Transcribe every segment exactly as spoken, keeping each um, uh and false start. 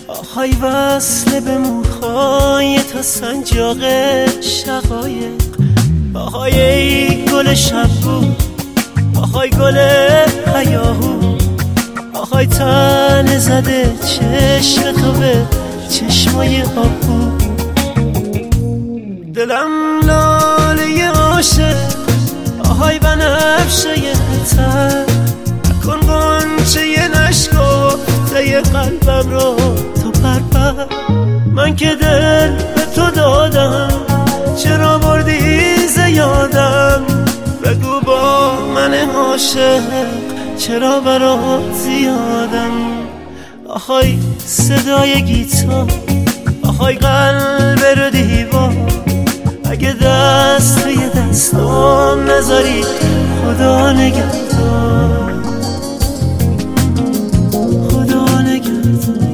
آهای وصله به موهای تا سنجاق شقایق. آهای ای گل شبگو، آهای گل هیاهو، آهای تن زده چشم تو به چشمای آبو. دلم لاله عاشق، آهای بنفشه تر، نکن غنچه نشکفته قلبم رو تو پرپر. من که دل به تو دادم، چرا بردی ز یادم؟ بگو با من عاشق چرا برات زیادم؟ آهای صدای گیتار، آهای قلب رو دیوار، اگه دست توی دستام نذاری خدا نگهدار، خدا نگهدار.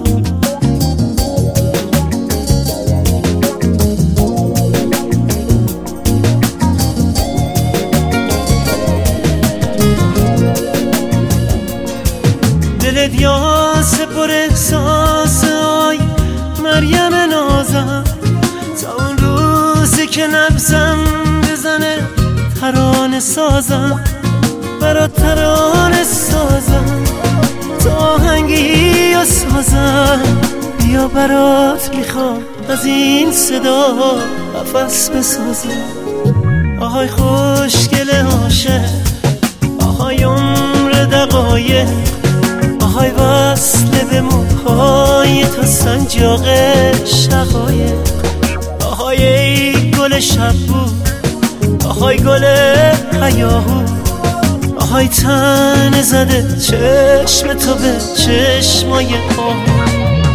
دلت یاس پر احساس، آی مریم نازم، تا اون روزی که نبزم بزنه ترانه سازم، برات ترانه سازم، تا آهنگی و سازم. بیا برات میخوام از این صدا قفس بسازم. آهای خوشگل عاشق، آهای عمر دقایق، آهای وصله به موهای تا سنجاق شقایق. آهای ای گل شبگو، آهای گل هیاهو، آهای تن زده چشم تو به چشمای آهو.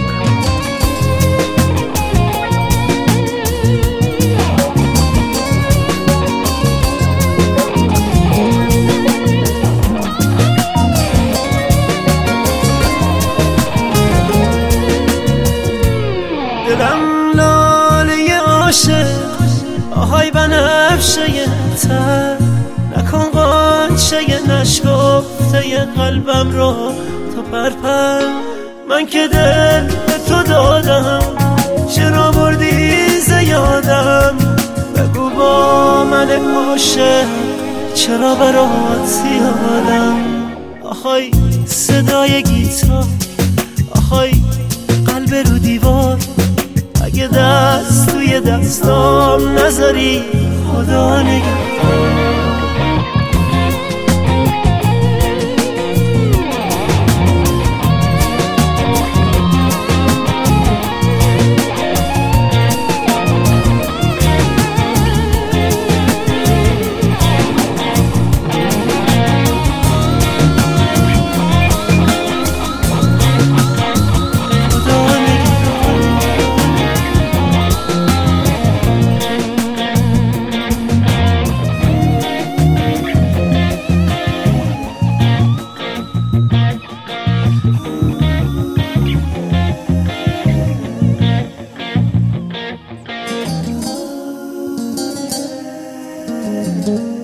دلم لاله عاشق، آهای بنفشه تر، نکن غنچه نشکفته قلبم رو تو پرپر. من که دل به تو دادم، چرا بردی ز یادم؟ بگو با من عاشق چرا برات زیادم؟ آهای صدای گیتار، آهای قلب رو دیوار، اگه دست توی دستام نذاری خدا نگهدار. Thank you.